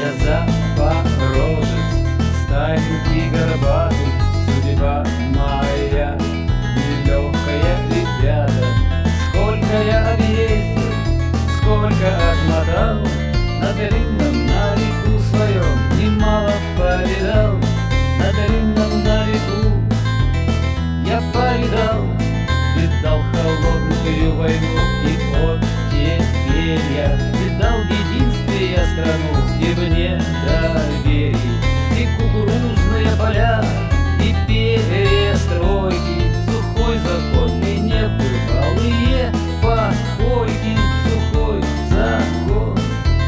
Я запорожец, старенький горбатый, судьба моя нелегкая, ребята. Сколько я объездил, сколько отмотал, на длинном, на веку своем немало повидал. На длинном, на веку я повидал, видал холодную войну, и вот теперь я видал в единстве я страну, и в недоверии, и кукурузные поля, и перестройки, сухой закон и небывалые покойки, сухой закон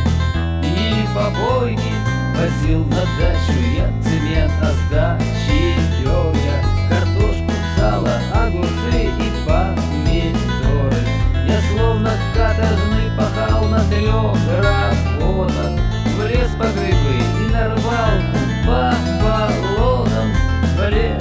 и побойки. Возил на дачу я цемент, а сдачи вёл я картошку, сало, огурцы и помидоры. Я словно каторжный пахал на 3 работах, в лес по грибы и на рыбалку по болотам, в лес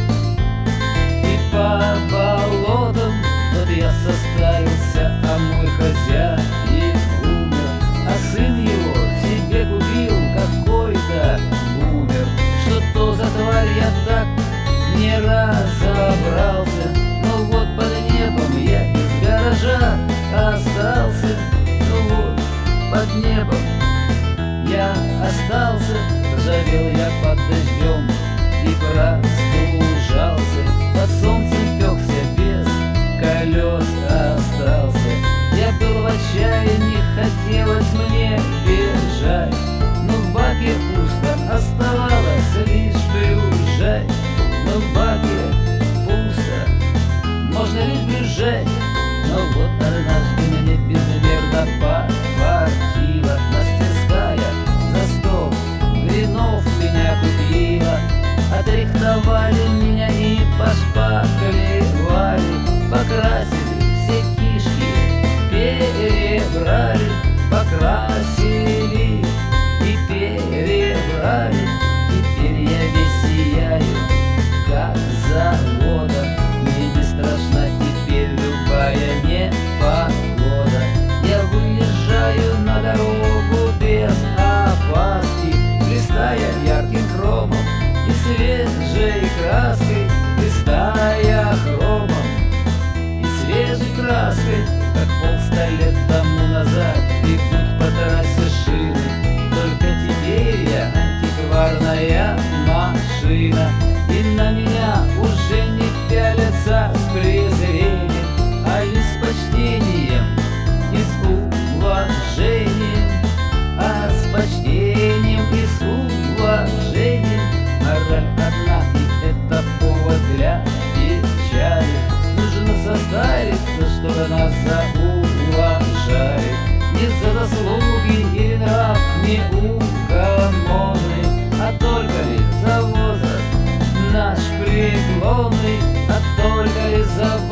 и по болотам. Вот я состарился, а мой хозяин умер, а сын его себе купил какой-то бумер. Что то за тварь, я так не разобрался, но вот под небом я из гаража остался. Ну вот под небом я остался, ржавел я под дождем и простужался, под солнцем пекся, без колес остался. Я был в отчаянии, хотелось мне бежать, но в баке пусто, оставалось лишь бежать. Но в баке пусто, можно лишь бежать. Но вот однажды мне безмерно подфартило, мастерская за 100 гринов меня купила. Отрихтовали меня и пошпаклевали, покрасили все кишки, перебрали, покрасили и перебрали. Теперь я весь сияю, как завода, мне не страшна теперь любая непогода. Я выезжаю на дорогу без опаски, блистая ярким хромом и свежей краской, блистая хромом и свежей краской. Как 100 лет тому назад бегут по трассе шины, только теперь я антикварная машина, и на меня уже не пялятся с презрением, а лишь с почтением и с уважением, а с почтением и с уважением. Мораль одна, и это повод для печали. Нужно состариться, чтобы нас зауважали, не за заслуги или нрав неугомонный, а только лишь за возраст наш преклонный, а только лишь за